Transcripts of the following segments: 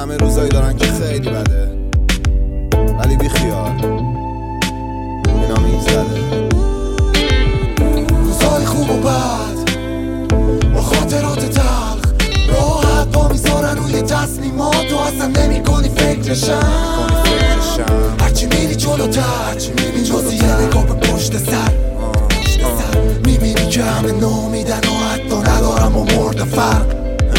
همه روزایی دارن که خیلی بده، ولی بی خیال اینا میگذره. روزای خوب و بد با خاطرات تلخ راحت پا میذارن روی تصمیمات و اصلا نمی کنی فکرشم. هرچی میری جلوتر جزی یه نگاه به پشت سر میبینی که همه نامیدن و حتی ندارم و مرد فرق.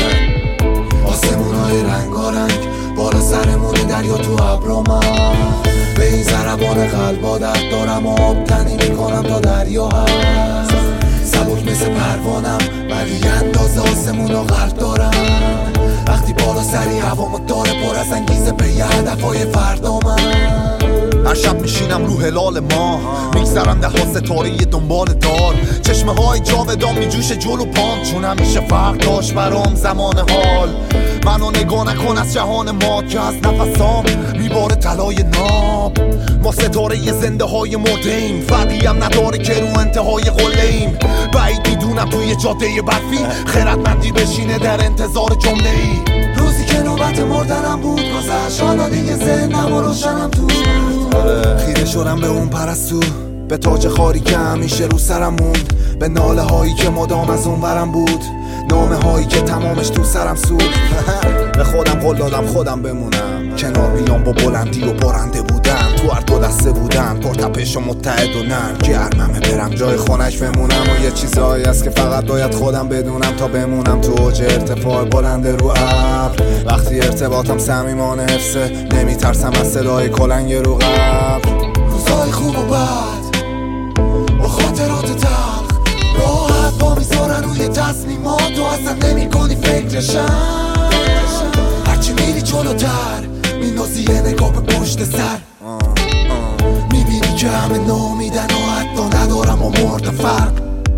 آسمونای رنگارنگ بالا سرمونه، دریا تو ابرا، من به این ضربان قلب عادت دارم و آب تنی میکنم تا دریا هست. سبک مثل پروانم ولی اندازه آسمونا قلب دارم. وقتی بالا سری هوامو داره پر از انگیزه به یه هدفهای فردا، من هر شب میشینم رو هلال ماه، میگذرم ده ها ستاره دنبال دار. چشمه های جاودان میجوشه جلو پام، چون همیشه فرق داشت برام زمان حال. منو نگاه نکن از جهان ما که از نفسام میباره طلای ناب. ما ستاره ی زنده های مرده‌ایم، فرقی هم نداره که رو انتهای قله‌ایم. بعید میدونم توی جاده برفی خردمندی بشینه در انتظار جمله‌ای. روزی که نوبت مردنم بود گذشت، حالا دیگه ذهنم و روشنم تو. خیره شدم به اون پرستو، به تاج خاری که همیشه رو سرم موند، به ناله هایی که مدام از اون برم بود، نامه هایی که تمامش تو سرم سود. به خودم قول دادم خودم بمونم، کنار بیام با بلندی و بارنده بودم، تو هر دو دسته بودم، پرتپش و متحد و نرم. گرممه برم جای خونش بمونم و یه چیزایی هست که فقط باید خودم بدونم تا بمونم تو اوج ارتفاع بلند رو ابر. وقتی ارتباطم صمیمانه حفظه، نمیترسم از صدای کلنگ رو قبر. روزای خوب و بد با خاطرات تلخ راحت پا میذارن روی تصمیمات و اصلا نمی کنی فکرشم. هرچی میری جلوتر میندازی یه نگاه به پشت سر، میبینی که همه نامیدن و حتی ندارم و مرد فرق.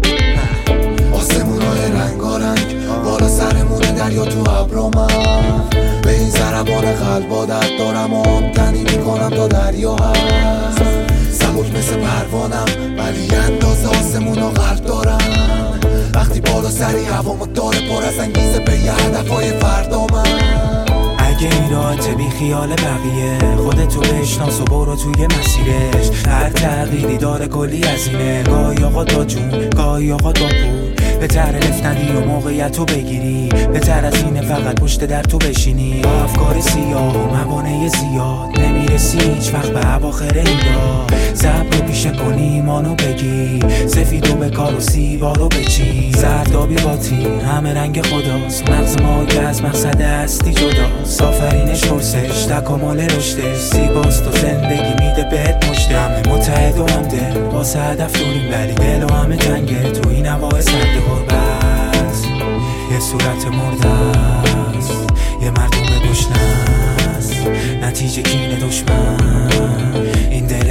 آسمونای رنگارنگ بالا سرمونه، دریا تو ابرا، من به این ضربان قلب عادت دارم و آب تنی میکنم تا دریا هست. سبک مثل پروانم ولی اندازه آسمونا قلب دارم. وقتی بالا سری هوامو داره پر از انگیزه به یه هدفهای فردا، من اگه این راحت بی خیال بقیه، خودتو بشناس و برو توی مسیرش. هر تغییری داره کلی هزینه، گاهی آقا دا جون گاهی آقا دا پول. بهتر رفتنی و موقعیتو بگیری، بهتر از اینه فقط پشت در تو بشینی. با افکار سیاه و موانع زیاد نمیرسی هیچ وقت به اواخر اینا. صبر رو پیشه کنی ایمانو بگی، سفیدو به کار و سیبارو بچی. زردابی باطین همه رنگ خداست، مغز ما که از مقصد هستی جداست. آفرینش پرسش تکامل رشدش، زیباست و زندگی میده بهت مشته. همه متحد و همدل واسه هدف دوریم، ولی دل و همه تنگه تو این هوای سرد غربت. یه صورت مرده است، یه مردم گشنه است، نتیجه کینه دشمن. این دل